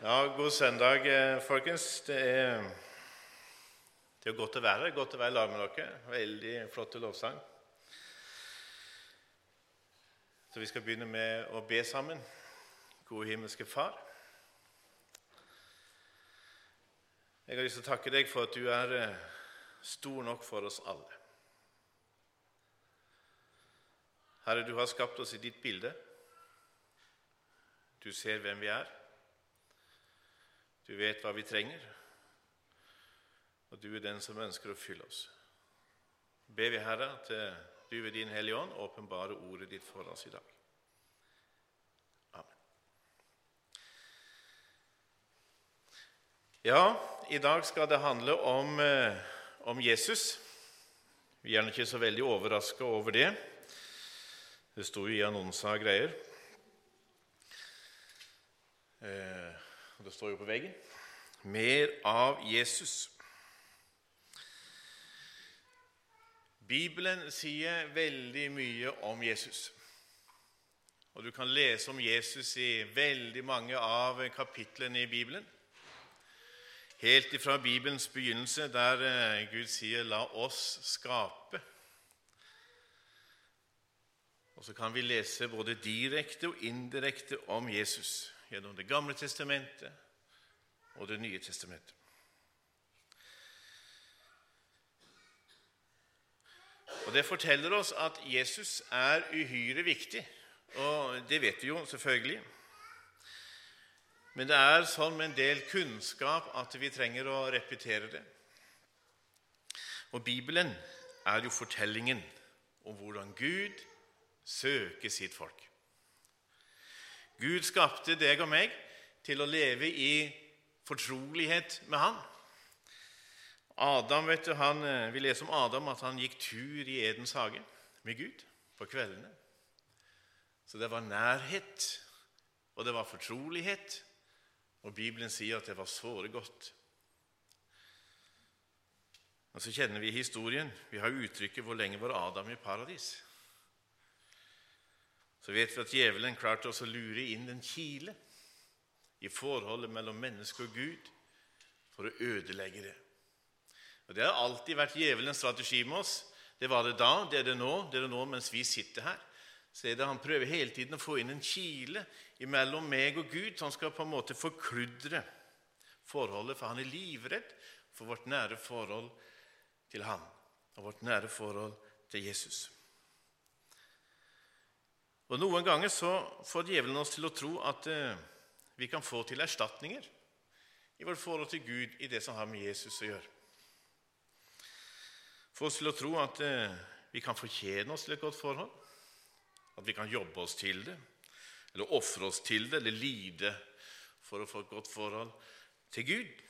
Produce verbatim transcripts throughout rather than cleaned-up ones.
Ja, god søndag, folkens. Det er, det er godt å være her, godt å være i lag med dere. Veldig flott lovsang. Så vi skal begynne med å be sammen. Gode himmelske Far. Jeg har lyst til å takke deg for at du er stor nok for oss alle. Herre, du har skapt oss i ditt bilde. Du ser hvem vi er. Du vet hva vi trenger, og du er den som ønsker å fylle oss. Ber vi, Herre, at du ved din Hellige Ånd åpenbare ordet ditt for oss i dag. Amen. Ja, i dag skal det handle om, om Jesus. Vi er ikke så veldig overrasket over det. Det står jo i annonser og greier. Eh, Det står jo på veggen. Mer av Jesus. Bibelen sier veldig mye om Jesus. Og du kan lese om Jesus i veldig mange av kapitlene i Bibelen. Helt ifra Bibelens begynnelse, der Gud sier, la oss skape. Og så kan vi lese både direkte og indirekte om Jesus gjennom Det gamle testamentet og Det nye testamentet. Og det forteller oss at Jesus er uhyre viktig, og det vet vi jo selvfølgelig. Men det er sånn med en del kunnskap at vi trenger å repetere det. Og Bibelen er jo fortellingen om hvordan Gud søker sitt folk. Gud skapte deg og meg til å leve i fortrolighet med han. Adam, vet du, han, vi leser om Adam at han gikk tur i Edens hage med Gud på kveldene. Så det var nærhet, og det var fortrolighet, og Bibelen sier at det var såre godt. Og så kjenner vi historien. Vi har uttrykket hvor lenge var Adam i paradis. Så vet vi at djevelen klarte også å lure inn en kile i forholdet mellom menneske og Gud for å ødelegge det. Og det har alltid vært djevelens strategi med oss. Det var det da, det er det nå, det er det nå mens vi sitter her. Så er det han prøver hele tiden å få inn en kile mellom meg og Gud, som skal på en måte forkludre forholdet, for han er livredd for vårt nære forhold til han, og vårt nære forhold til Jesus. Og noen ganger så får djevelen oss til å tro at eh, vi kan få til erstatninger i vårt forhold til Gud i det som har med Jesus å gjøre. Få oss til å tro at eh, vi kan fortjene oss til et godt forhold, at vi kan jobbe oss til det, eller ofre oss til det, eller lide for å få et godt forhold til Gud.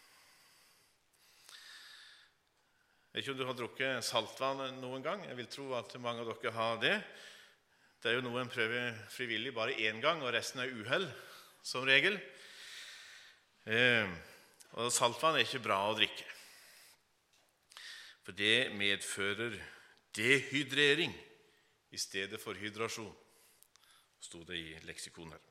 Jeg vet ikke om du har drukket saltvann noen gang. Jeg vil tro at mange av dere har det. Det er jo noe en prøver frivillig bare én gang, og resten er uhell, som regel. Eh, og saltvann er ikke bra å drikke. For det medfører dehydrering i stedet for hydrasjon. Stod det i leksikon her.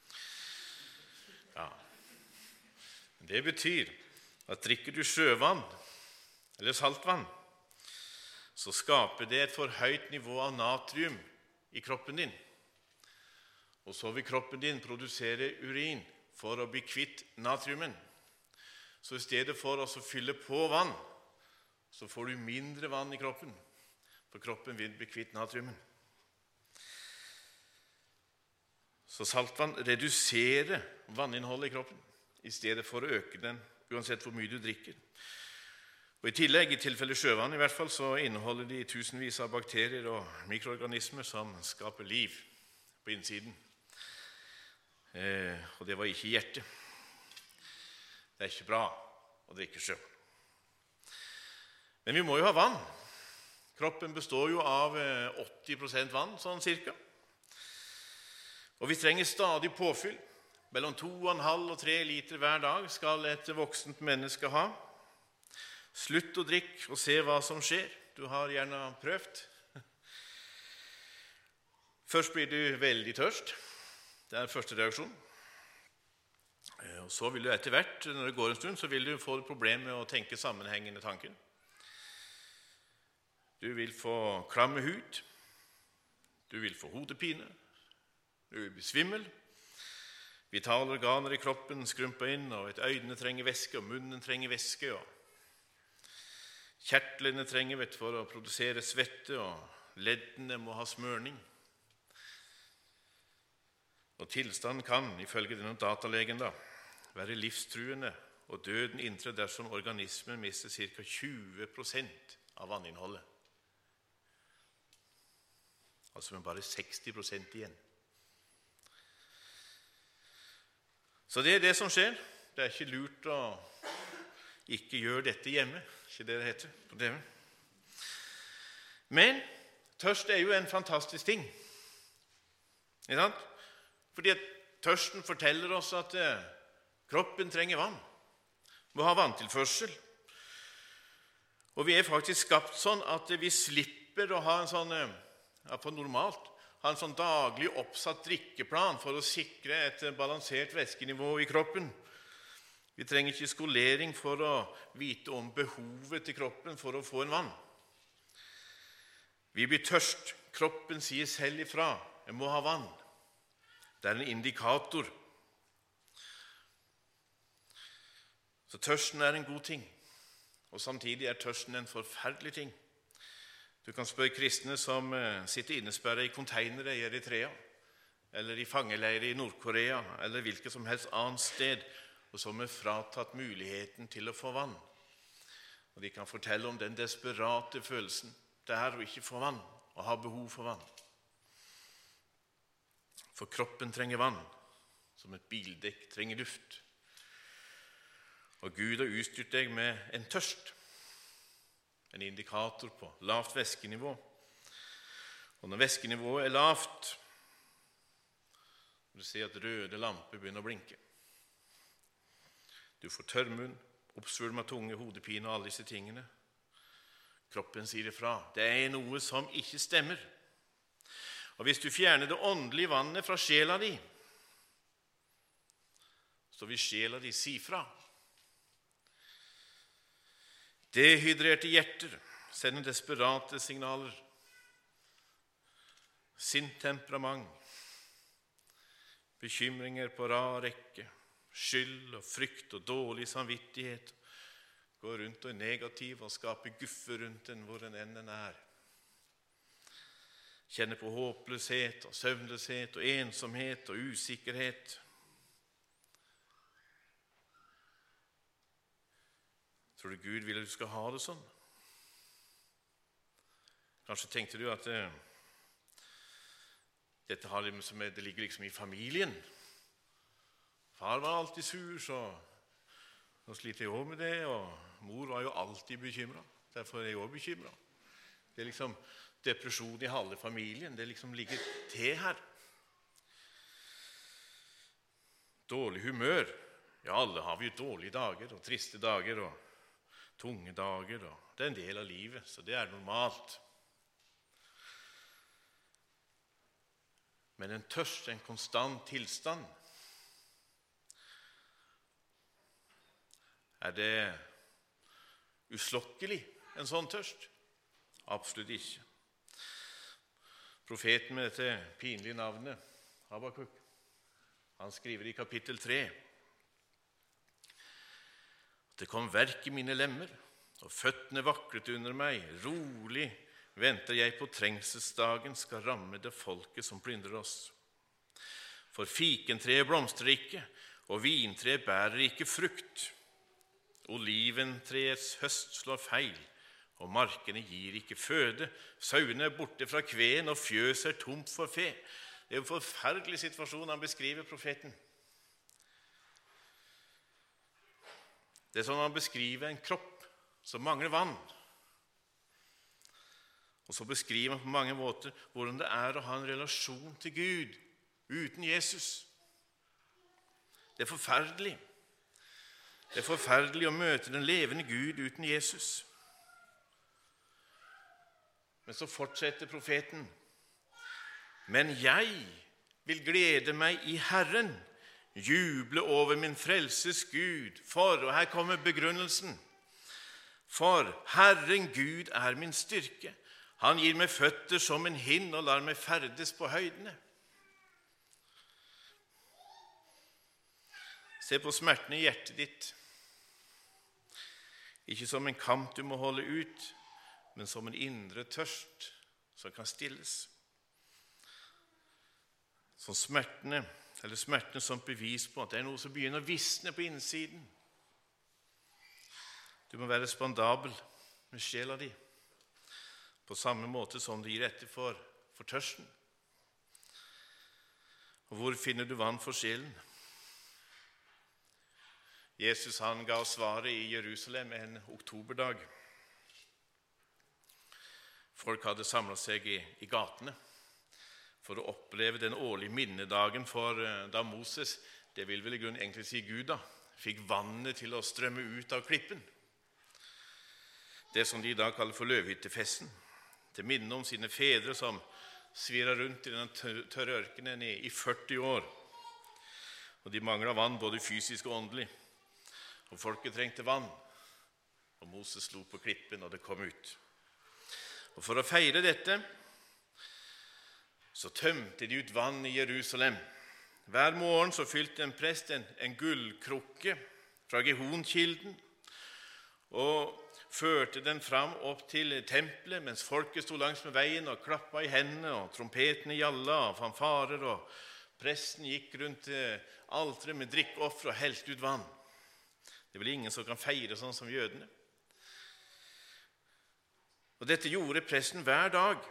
Ja. Det betyr at drikker du sjøvann, eller saltvann, så skaper det et for høyt nivå av natrium i kroppen din. Og så vil kroppen din produsere urin for å bli kvitt natriumen. Så i stedet for å fylle på vann, så får du mindre vann i kroppen, for kroppen vil bli kvitt natriumen. Så saltvann reduserer vanninnholdet i kroppen, i stedet for å øke den, uansett hvor mye du drikker. Og i tillegg, i tilfelle sjøvann i hvert fall, så inneholder de tusenvis av bakterier og mikroorganismer som skaper liv på innsiden. Eh, og det var ikke hjertet. Det er ikke bra å drikke sjøvann. Men vi må jo ha vann. Kroppen består jo av åtti prosent vann, sånn cirka. Og vi trenger stadig påfyll. Mellom to og en halv og tre liter hver dag skal et voksent menneske ha. Slutt å drikke og se hva som skjer. Du har gjerne prøvd. Først blir du veldig tørst. Det er første reaksjon. Og så vil du etter hvert, når det går en stund, så vil du få et problem med å tenke sammenhengende tanken. Du vil få klamme hud, du vil få hodepine, du vil bli svimmel, vitale organer i kroppen skrumper inn, og et øynene trenger væske, og munnen trenger væske, og kjertlene trenger vet, for å produsere svette, og leddene må ha smørning. Og tilstanden kan, ifølge denne datalegen, da, være livstruende, og døden inntrer dersom organismen mister ca. tjue prosent av vanninnholdet. Altså med bare seksti prosent igjen. Så det er det som skjer. Det er ikke lurt å ikke gjøre dette hjemme, ikke det det heter på T V. Men tørst er jo en fantastisk ting. Ikke sant? Fordi at tørsten forteller oss at eh, kroppen trenger vann. Må ha vanntilførsel. Og vi er faktisk skapt sånn at vi slipper å ha en sånn, ja, på normalt, ha en sånn daglig oppsatt drikkeplan for å sikre et balansert væskenivå i kroppen. Vi trenger ikke skolering for å vite om behovet til kroppen for å få en vann. Vi blir tørst. Kroppen sier selv ifra. Jeg må ha vann. Det er en indikator. Så tørsten er en god ting, og samtidig er tørsten en forferdelig ting. Du kan spørre kristne som sitter innesperret i konteinere i Eritrea, eller i fangeleire i Nord-Korea, eller hvilket som helst annet sted, og som er fratatt muligheten til å få vann. Og de kan fortelle om den desperate følelsen det er å ikke få vann, og ha behov for vann. For kroppen trenger vann, som et bildekk trenger luft. Og Gud har utstyrt deg med en tørst, en indikator på lavt væskenivå. Og når væskenivået er lavt, du ser at røde lamper begynner å blinke. Du får tørrmunn, oppsvulmet tunge, hodepine og alle disse tingene. Kroppen sier ifra. Det er noe som ikke stemmer. Og hvis du fjerner det åndelige vannet fra sjela di, så vil sjela di si fra. Dehydrerte hjerter sender desperate signaler. Sint temperament, bekymringer på rad rekke, skyld og frykt og dårlig samvittighet går rundt og er negativ og skaper guffe rundt den hvor en enn den er. Kjenner på håpløshet og søvnløshet og ensomhet og usikkerhet. Tror du Gud vil at du skal ha det sånn? Kanskje tenkte du at eh, dette har liksom, det ligger liksom i familien. Far var alltid sur, så nå sliter jeg også med det, og mor var jo alltid bekymret. Derfor er jeg også bekymret. Det er liksom depresjon i halve familien. Det liksom ligger til her. Dårlig humør. Ja, alle har vi jo dårlige dager og triste dager og tunge dager, og det er en del av livet, så det er normalt. Men en tørst, en konstant tilstand, er det uslokkelig, en sånn tørst? Absolutt ikke. Profeten med dette pinlige navnet, Habakuk, han skriver i kapittel tre, det kom verk i mine lemmer, og føttene vaklet under meg. Rolig venter jeg på trengselsdagen skal ramme det folket som plyndrer oss. For fikentreet blomstrer ikke, og vintreet bærer ikke frukt. Oliventreets høst slår feil, og markene gir ikke føde. Sauene er borte fra kveen, og fjøs er tomt for fe. Det er en forferdelig situasjon han beskriver, profeten. Det er sånn han beskriver en kropp som mangler vann. Og så beskriver han på mange måter hvordan det er å ha en relasjon til Gud uten Jesus. Det er forferdelig. Det er forferdelig å møte den levende Gud uten Jesus. Men så fortsetter profeten. Men jeg vil glede meg i Herren. juble over min frelses Gud, for, og her kommer begrunnelsen, for Herren Gud er min styrke. Han gir meg føtter som en hind og lar meg ferdes på høydene. Se på smertene i hjertet ditt. Ikke som en kamp du må holde ut, men som en indre tørst som kan stilles. Som smertene, eller smertene som bevis på at det er noe som begynner å visne på innsiden. Du må være spandabel med sjela di, på samme måte som det gir etter for, for tørsten. Og hvor finner du vann for sjelen? Jesus han ga svaret i Jerusalem en oktoberdag. Folk hadde samlet seg i, i gatene for å oppleve den årlige minnedagen for da Moses, det vil vel i grunnen egentlig si Gud da, fikk vannet til å strømme ut av klippen. Det som de da kaller for løvhyttefesten. Til minne om sine fedre som svirret rundt i den tørre ørkenen i, i førti år. Og de manglet vann både fysisk og åndelig. Og folket trengte vann. Og Moses slo på klippen, og det kom ut. Og for å feire dette, så tømte de ut vann i Jerusalem. Hver morgen så fylte en prest en, en gullkrukke fra Gihonkilden, og førte den fram opp til tempelet, mens folket sto langs med veien og klappet i hendene, og trompetene gjalla, og fanfarer, og presten gikk rundt alteret med drikkeoffer og helte ut vann. Det er vel ingen som kan feire sånn som jødene. Og dette gjorde presten hver dag.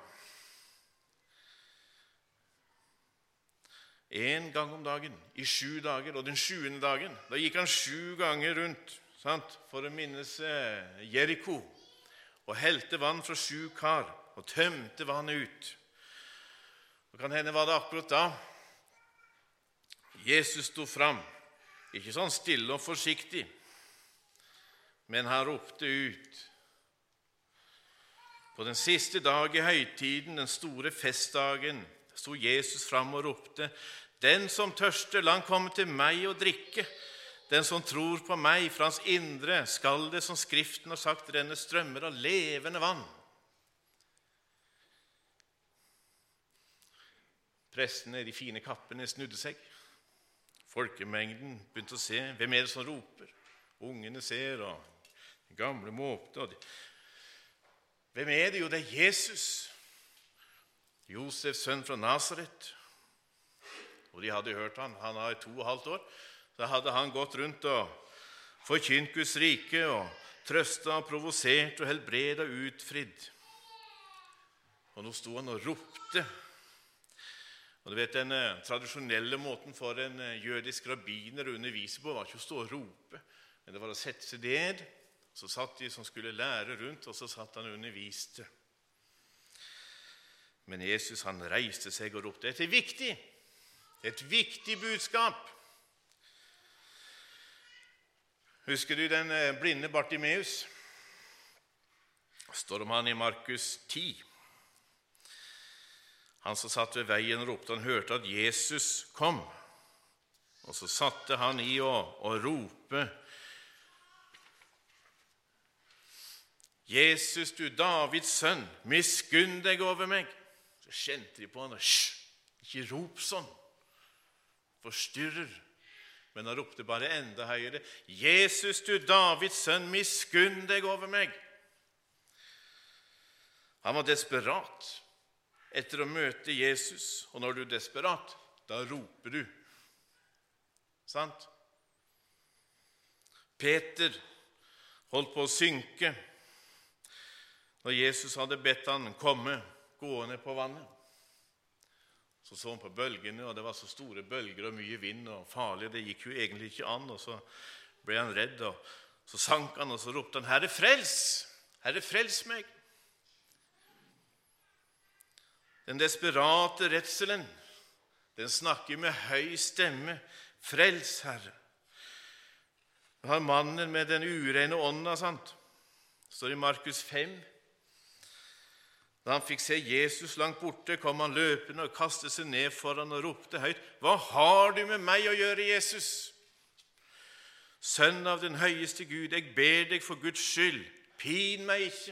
En gang om dagen, i sju dager, og den sjuende dagen, da gikk han sju ganger rundt, sant, for å minnes Jericho, og helte vann fra sju kar, og tømte vannet ut. Og kan hende var det akkurat da Jesus sto fram, ikke sånn stille og forsiktig, men han ropte ut. På den siste dag i høytiden, den store festdagen, sto Jesus fram og ropte: Den som tørster, la han komme til meg og drikke. Den som tror på meg, fra hans indre skal det, som Skriften har sagt, renne strømmer av levende vann. Prestene, de fine kappene, snudde seg. Folkemengden begynte å se. Hvem er det som roper? Ungene ser, og de gamle måpte. Hvem er det? Jo, det er Jesus, Josefs sønn fra Nazaret. Og de hadde hørt han. Han har i to og et halvt år. Da hadde han gått rundt og forkynt Guds rike, og trøstet og provosert og helbredet og utfridd. Og nå sto han og ropte. Og du vet, den eh, tradisjonelle måten for en eh, jødisk rabbiner å undervise på var ikke å stå og rope, men det var å sette seg ned. Så satt de som skulle lære rundt, og så satt han og underviste. Men Jesus, han reiste seg og ropte. Dette er viktig. Det er et viktig budskap. Husker du den blinde Bartimeus? Står om han i Markus ti. Han som satt ved veien ropte, han hørte at Jesus kom. Og så satte han i å, å rope: Jesus, du Davids sønn, miskunn deg over meg. Så kjente de på han, og hysj, ikke rop sånn. Forstyrrer. Men han ropte bare enda høyere: Jesus, du Davids sønn, miskunn deg over meg. Han var desperat etter å møte Jesus, og når du er desperat, da roper du. Sant? Peter holdt på å synke når Jesus hadde bedt han komme gående på vannet. Så så han på bølgene, og det var så store bølger og mye vind og farlig. Det gikk jo egentlig ikke an, og så ble han redd, og så sank han, og så ropte han: Herre, frels! Herre, frels meg! Den desperate redselen, den snakker med høy stemme: Frels, Herre! Og han mannen med den urene ånda, sant? Står i Markus fem. Da han fikk se Jesus langt borte, kom han løpende og kastet seg ned foran og ropte høyt: «Hva har du med meg å gjøre, Jesus? Sønn av den høyeste Gud, jeg ber deg for Guds skyld, pin meg ikke.»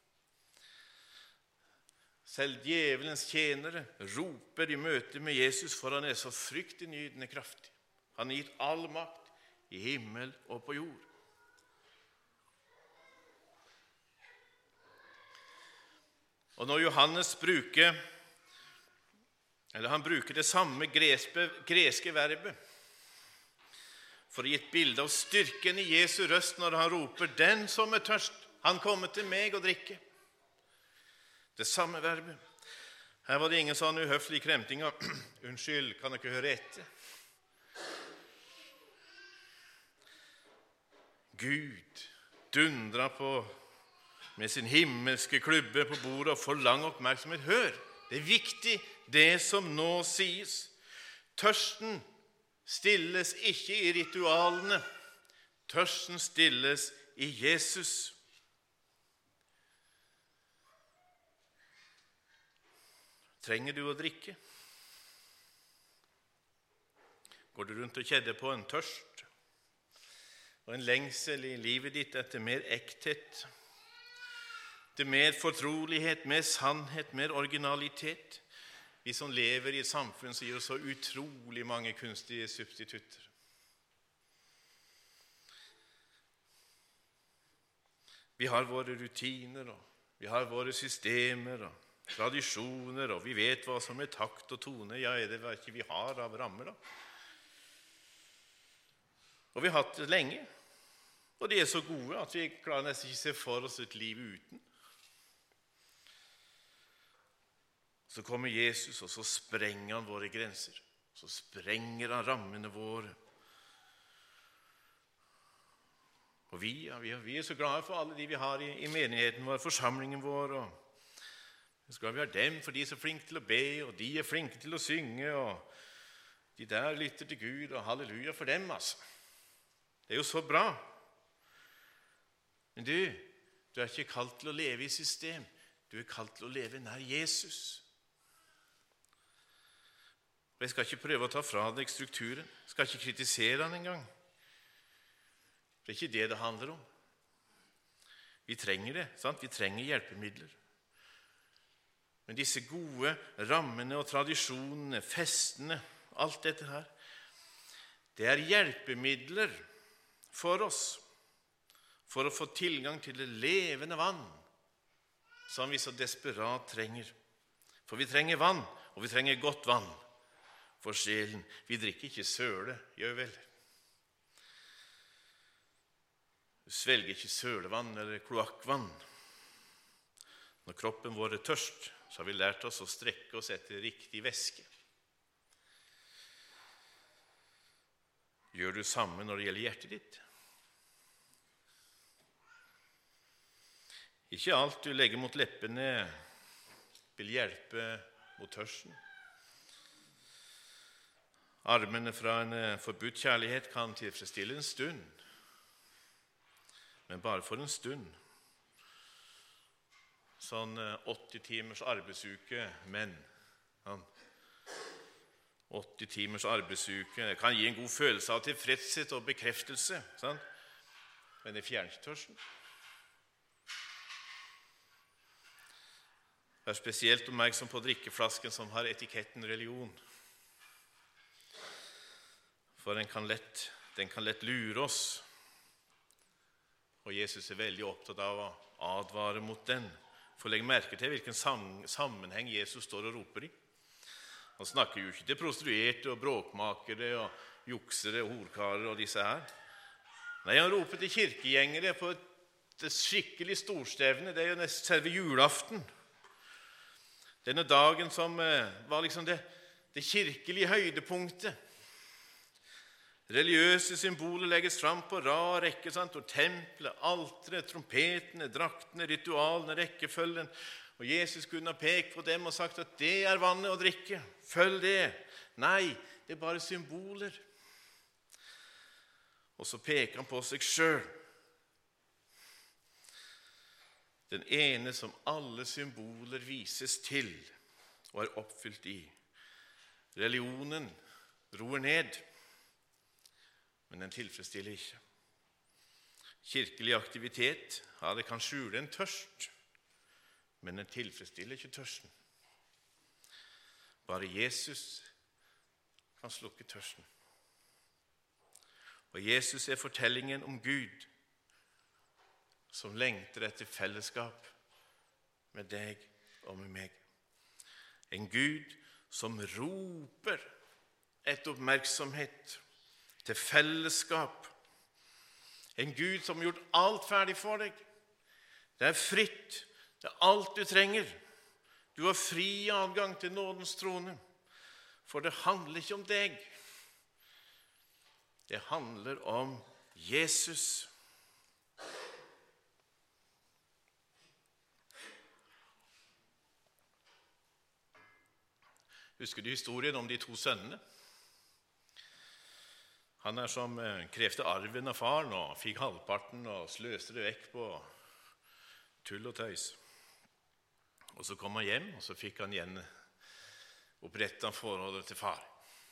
Selv djevelens tjenere roper i møte med Jesus, for han er så fryktinngytende kraftig. Han har gitt all makt i himmel og på jord. Og når Johannes bruker, eller han bruker det samme greske, greske verbet for å gi et bilde av styrken i Jesu røst når han roper: «Den som er tørst, han kommer til meg og drikke.» Det samme verbet. Her var det ingen sånn uhøflig kremting av «Unnskyld, kan dere høre etter?» Gud dundra på med sin himmelske klubbe på bordet og forlang oppmerksomhet. Hør, det er viktig det som nå sies. Tørsten stilles ikke i ritualene. Tørsten stilles i Jesus. Trenger du å drikke? Går du rundt og kjenner på en tørst og en lengsel i livet ditt etter mer ekthet, til mer fortrolighet, mer sannhet, mer originalitet? Vi som lever i et samfunn som gir oss så utrolig mange kunstige substitutter. Vi har våre rutiner, og vi har våre systemer og tradisjoner, og vi vet hva som er takt og tone. Ja, er det hva ikke vi har av rammer da? Og vi har hatt det lenge, og de er så gode at vi klarer nesten ikke se for oss et liv uten. Så kommer Jesus, og så sprenger han våre grenser. Så sprenger han rammene våre. Og vi, ja, vi, vi er så glade for alle de vi har i, i menigheten vår, forsamlingen vår. Og så skal vi ha dem, for de er så flinke til å be, og de er flinke til å synge, og de der lytter til Gud, og halleluja for dem, altså. Det er jo så bra. Men du, du er ikke kalt til å leve i system. Du er kalt til å leve nær Jesus. Jeg skal ikke prøve å ta fra deg strukturen. Jeg skal ikke kritisere den engang. Det er ikke det det handler om. Vi trenger det, sant? Vi trenger hjelpemidler. Men disse gode rammene og tradisjonene, festene, alt dette her, det er hjelpemidler for oss, for å få tilgang til det levende vann, som vi så desperat trenger. For vi trenger vann, og vi trenger godt vann. For sjelen. Vi drikker ikke søle, gjør vel? Du svelger ikke sølevann eller kloakkvann. Når kroppen vår er tørst, så har vi lært oss å strekke oss etter riktig væske. Gjør du samme når det gjelder hjertet ditt? Ikke alt du legger mot leppene vil hjelpe mot tørsten. Armene fra en forbudt kjærlighet kan tilfredsstille en stund, men bare for en stund. Sånn åtti timers arbeidsuke, men åtti timers arbeidsuke det kan gi en god følelse av tilfredshet og bekreftelse, sant? Men det fjerner ikke tørsten. Vær spesielt oppmerksom på drikkeflasken som har etiketten religion. For den kan, lett, den kan lett lure oss. Og Jesus er veldig opptatt av å advare mot den. For legg merke til hvilken sammenheng Jesus står og roper i. Han snakker jo ikke til prostituerte og bråkmakere og juksere og horkarer og disse her. Nei, han roper til kirkegjengere på et skikkelig storstevne. Det er jo nesten selve julaften. Denne dagen som var liksom det, det kirkelige høydepunktet. Religiøse symboler legges fram på rad rekke, sant? Og tempelet, alteret, trompetene, draktene, ritualene, rekkefølgen. Og Jesus kunne ha pekt på dem og sagt at det er vannet å drikke. Følg det. Nei, det er bare symboler. Og så peker han på seg selv. Den ene som alle symboler vises til og er oppfylt i. Religionen roer ned, men den tilfredsstiller ikke. Kirkelig aktivitet, ja, det kan skjule en tørst, men den tilfredsstiller ikke tørsten. Bare Jesus kan slukke tørsten. Og Jesus er fortellingen om Gud, som lengter etter fellesskap med deg og med meg. En Gud som roper etter oppmerksomhet, til fellesskap. En Gud som har gjort alt ferdig for deg. Det er fritt, det er alt du trenger. Du har fri adgang til nådens trone, for det handler ikke om deg. Det handler om Jesus. Husker du historien om de to sønnene? Han er som krevde arven av faren og fikk halvparten og sløste det vekk på tull og tøys. Og så kom han hjem, og så fikk han igjen opprettet forholdet til far.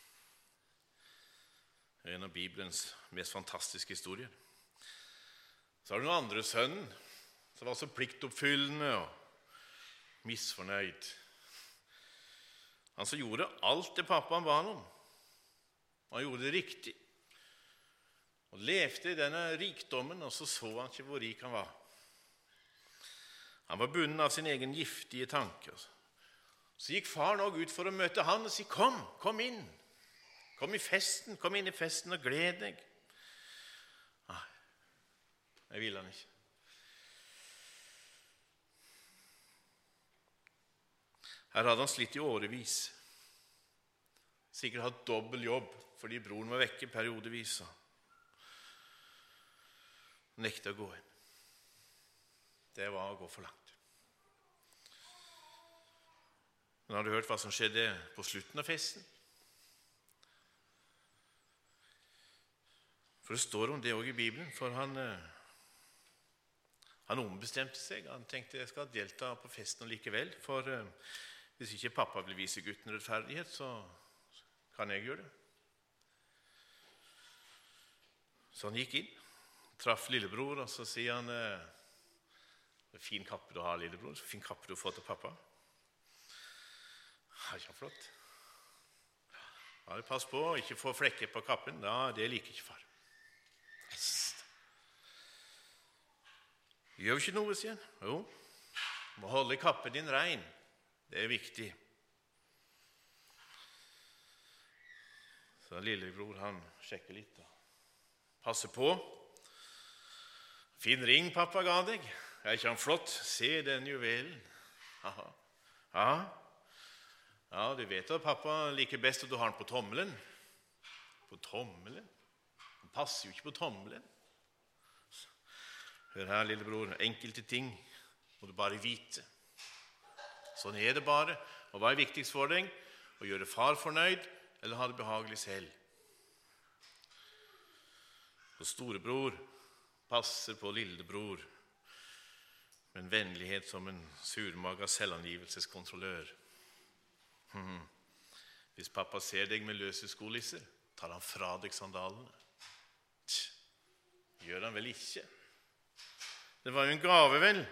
Det er en av Bibelens mest fantastiske historier. Så har du den andre sønnen, som var så pliktoppfyllende og misfornøyd. Han som gjorde alt det pappaen ba ham om. Han gjorde det riktig. Og levde i denne rikdommen, og så så han ikke hvor rik han var. Han var bundet av sin egen giftige tanke. Så gikk far nå ut for å møte han og si, kom, kom inn. Kom i festen, kom inn i festen og gled deg. Nei, det ville han ikke. Her hadde han slitt i årevis. Sikkert hatt dobbelt jobb, fordi broren var vekke periodevis. Han nekte å gå inn. Det var å gå for langt. Men har du hørt hva som skjedde på slutten av festen? For det står om det også i Bibelen, for han, han ombestemte seg. Han tenkte, jeg skal delta på festen likevel, for hvis ikke pappa vil vise gutten rettferdighet, så kan jeg gjøre det. Så han gikk inn, traff lillebror, og så sier han, det er fin kappe du har, lillebror, så fin kappe du har fått til pappa. Ja, kjempeflott. Ja, pass på, ikke få flekker på kappen, ja, det liker ikke far. Yes. Gjør ikke noe, sier han. Jo, må holde kappen din rein. Det er viktig. Så lillebror, han sjekker litt da. Passer på. Fin ring pappa ga deg. Er ikke han flott? Se den juvelen. Aha. Ja. Ja, du vet at pappa liker best at du har den på tommelen. På tommelen? Den passer jo ikke på tommelen. Hør her, lillebror. Enkelte ting må du bare vite. Sånn er det bare. Og hva er viktigst for deg? Å gjøre far fornøyd, eller ha det behagelig selv? Og storebror passer på lillebror, med en vennlighet som en surmaga selvangivelseskontrollør. Hmm. Hvis pappa ser deg med løse skolisser, tar han fra deg sandalene. Tch, gjør han vel ikke? Det var jo en gave, vel?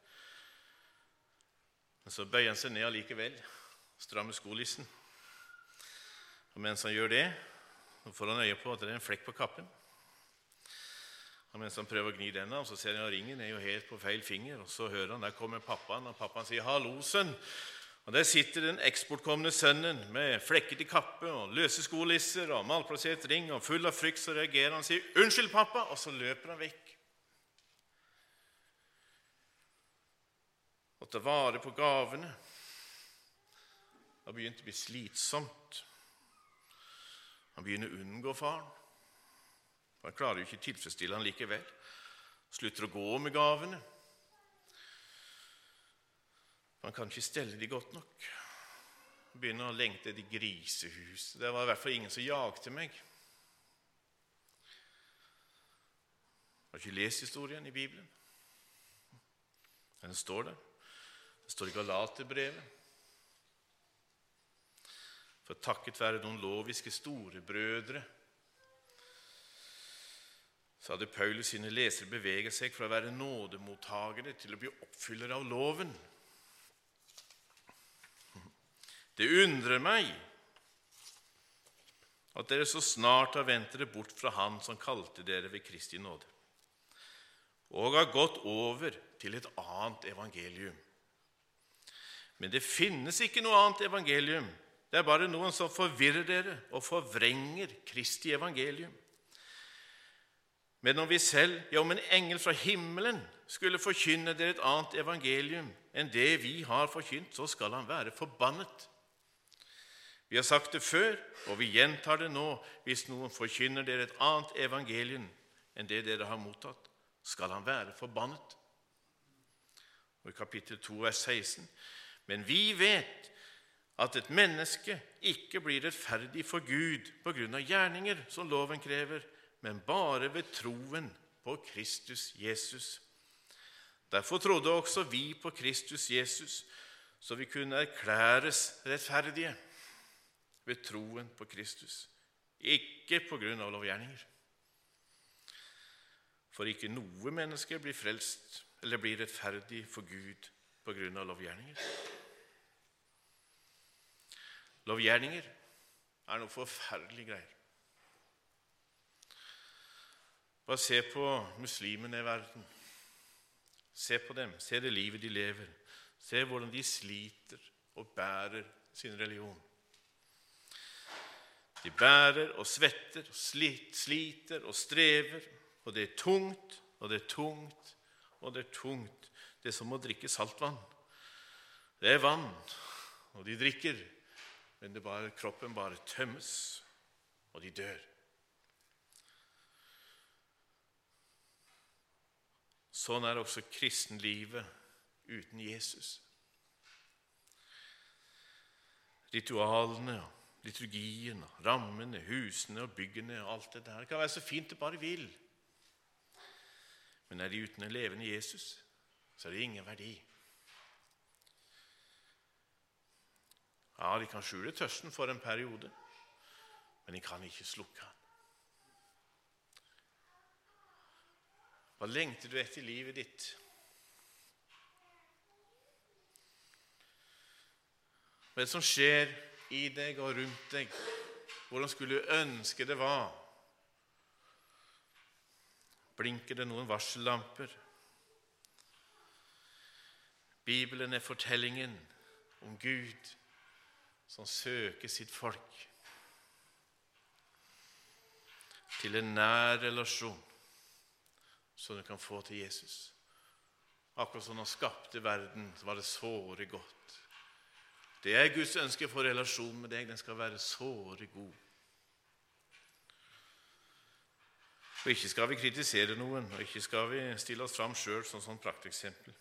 Men så bøyer han seg ned allikevel, strammer skolissen. Og mens han gjør det, så får han øye på at det er en flekk på kappen. Og mens han prøver å gni den av, så ser han at ringen er jo helt på feil finger, og så hører han, der kommer pappaen, og pappaen sier, hallo, sønn. Og der sitter den eksportkomne sønnen med flekket i kappe og løse skolisser og malplassert ring og full av frykt, så reagerer han og sier, unnskyld pappa, og så løper han vekk. Å ta vare på gavene har begynt å bli slitsomt. Han begynner å unngå faren. Han klarer jo ikke å tilfredsstille han likevel. Slutter å gå med gavene. Man kan ikke stelle de godt nok. Begynner å lengte de grisehus. Det var i hvert fall ingen som jagte meg. Har ikke lest historien i Bibelen? Den står der. Det står i Galaterbrevet. For takket være noen loviske storebrødre, så hadde Paulus sine lesere beveget seg fra å være nådemottagere til å bli oppfyllere av loven. Det undrer meg at dere så snart har vendt dere bort fra han som kalte dere ved Kristi nåde, og har gått over til et annet evangelium. Men det finnes ikke noe annet evangelium. Det er bare noen som forvirrer dere og forvrenger Kristi evangelium. Men om vi selv, ja om en engel fra himmelen, skulle forkynne dere et annet evangelium enn det vi har forkynt, så skal han være forbannet. Vi har sagt det før, og vi gjentar det nå. Hvis noen forkynner dere et annet evangelium enn det dere har mottatt, skal han være forbannet. Og i kapittel to, vers seksten. Men vi vet at et menneske ikke blir rettferdig for Gud på grunn av gjerninger som loven krever, men bare ved troen på Kristus Jesus. Derfor trodde også vi på Kristus Jesus, så vi kunne erklæres rettferdige ved troen på Kristus, ikke på grunn av lovgjerninger. For ikke noe menneske blir frelst eller blir rettferdig for Gud på grunn av lovgjerninger. Lovgjerninger er noe forferdelig greier. Bare se på muslimene i verden. Se på dem, se det livet de lever. Se hvordan de sliter og bærer sin religion. De bærer og svetter, og sliter og strever, og det er tungt, og det er tungt, og det er tungt. Det er som å drikke saltvann. Det er vann, og de drikker, men det bare, kroppen bare tømmes, og de dør. Sånn er også kristenlivet uten Jesus. Ritualene, liturgien, rammene, husene og byggene og alt det der. Det kan være så fint det bare vil. Men er de uten en levende Jesus, så er det ingen verdi. Ja, de kan skjule tørsten for en periode, men de kan ikke slukke den. Hva lengter du etter livet ditt? Hva er det som skjer i deg og rundt deg? Hvordan skulle du ønske det var? Blinker det noen varsellamper? Bibelen er fortellingen om Gud som søker sitt folk til en nær relasjon som du kan få til Jesus. Akkurat som han skapte verden, så var det såre godt. Det er Guds ønske for relasjon med deg. Den skal være såre god. Og ikke skal vi kritisere noen, og ikke skal vi stille oss fram selv som sånn prakteksempel.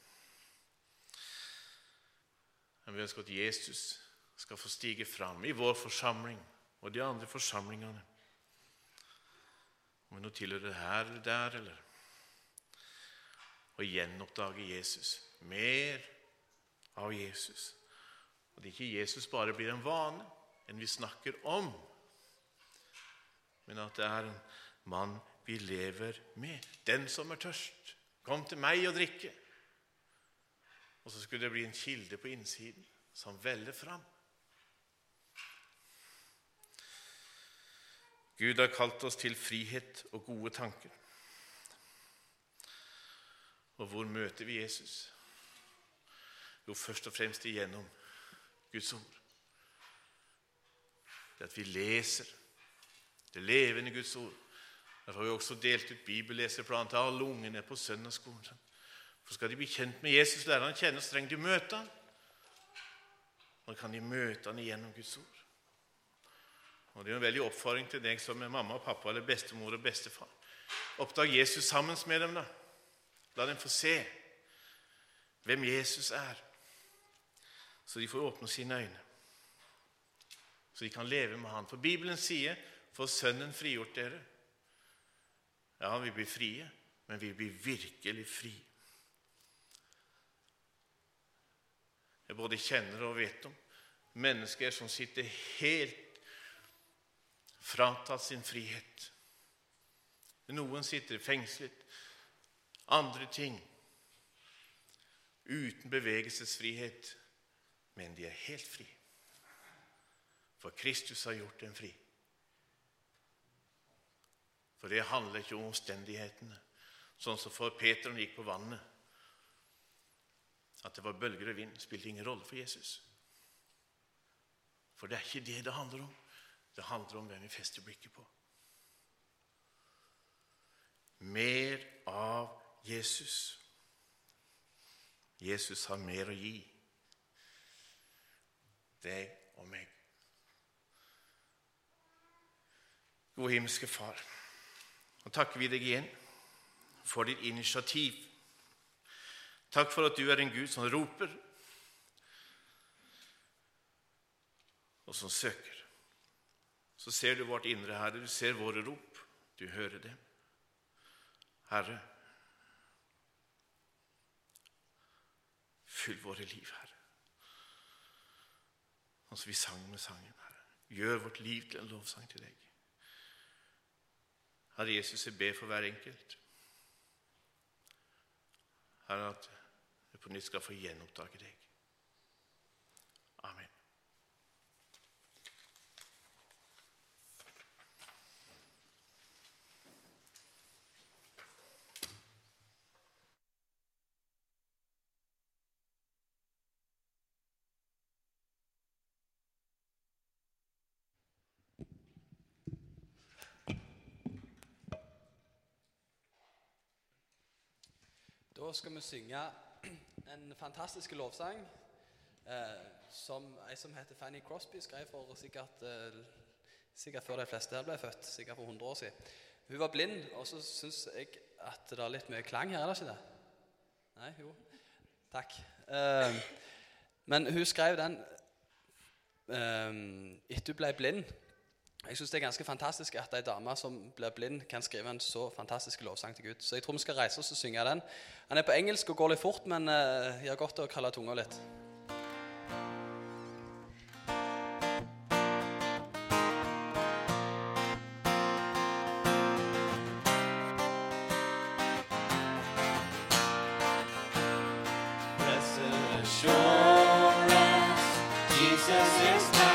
Men vi ønsker at Jesus skal få stige fram i vår forsamling og de andre forsamlingene. Om vi nå tilhører her eller der, eller og gjenoppdage Jesus. Mer av Jesus. Og det er ikke Jesus bare blir en vane, en vi snakker om, men at det er en mann vi lever med. Den som er tørst, kom til meg og drikke. Og så skulle det bli en kilde på innsiden som veller fram. Gud har kalt oss til frihet og gode tanker. Og hvor møter vi Jesus? Jo, først og fremst igjennom Guds ord. Det at vi leser det levende Guds ord. Derfor har vi også delt ut bibelleserplan til alle ungene på søndagsskolen. For skal de bli kjent med Jesus, lære han kjenne, så trenger de møte han. Og kan de møte han igjennom Guds ord. Og det er en veldig oppfordring til deg som er mamma og pappa, eller bestemor og bestefar. Oppdag Jesus sammen med dem da. La dem få se hvem Jesus er, så de får åpne sine øyne, så de kan leve med han. For Bibelen sier, for sønnen frigjort dere. Ja, vi blir frie, men vi blir virkelig fri. jeg både kjenner og vet om. Mennesker som sitter helt fratatt sin frihet. Noen sitter fengslet, andre ting uten bevegelsesfrihet, men de er helt fri. For Kristus har gjort dem fri. For det handler ikke om omstendighetene, sånn som for Peter når han gikk på vannet. At det var bølger og vind spilte ingen rolle for Jesus. For det er ikke det det handler om. Det handler om hvem vi fester blikket på. Mer av Jesus. Jesus har mer å gi. Deg og meg. Gode himmelske Far, og takker vi deg igjen for ditt initiativ. Takk for at du er en Gud som roper og som søker. Så ser du vårt indre, Herre. Du ser våre rop. Du hører dem. Herre, fyll våre liv, Herre. Og så vi sang med sangen, Herre. Gjør vårt liv til en lovsang til deg. Herre Jesus, jeg ber for hver enkelt. Herre, at jeg på nytt skal få gjenoppdage deg. Amen. Da skal vi synge en fantastisk lovsang eh, som en som heter Fanny Crosby skrev for sikkert, eh, sikkert før de fleste her ble født, sikkert for hundre år siden. Hun var blind, og så synes jeg at det er litt mye klang her, er det ikke det? Nei, jo, takk. Eh, men hun skrev den eh, etter hun ble blind. Jeg synes det er ganske fantastisk at en dame som blir blind kan skrive en så fantastisk lovsang til Gud. Så jeg tror vi skal reise oss og synge den. Han er på engelsk og går litt fort, men uh, jeg har godt å kalle tunga litt. Blessed assurance, Jesus is mine.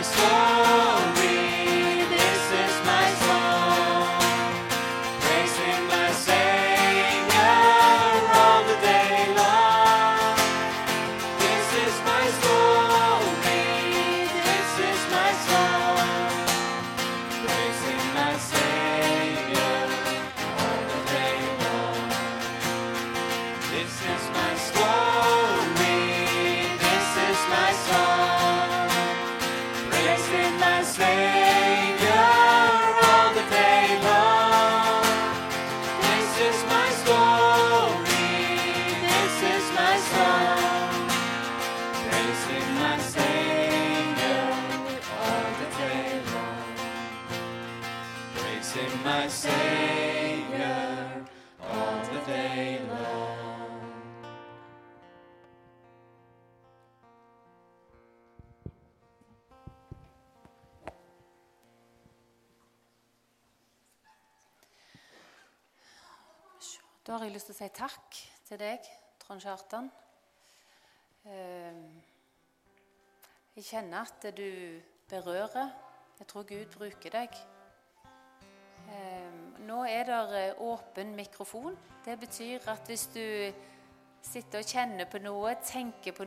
Praising my Savior all the day long. Da har jeg lyst til å si takk til deg, Trond Kjartan. Jeg kjenner at du berører. Jeg tror Gud bruker deg. Nå er det åpen mikrofon. Det betyr at hvis du sitter og kjenner på noe, tenker på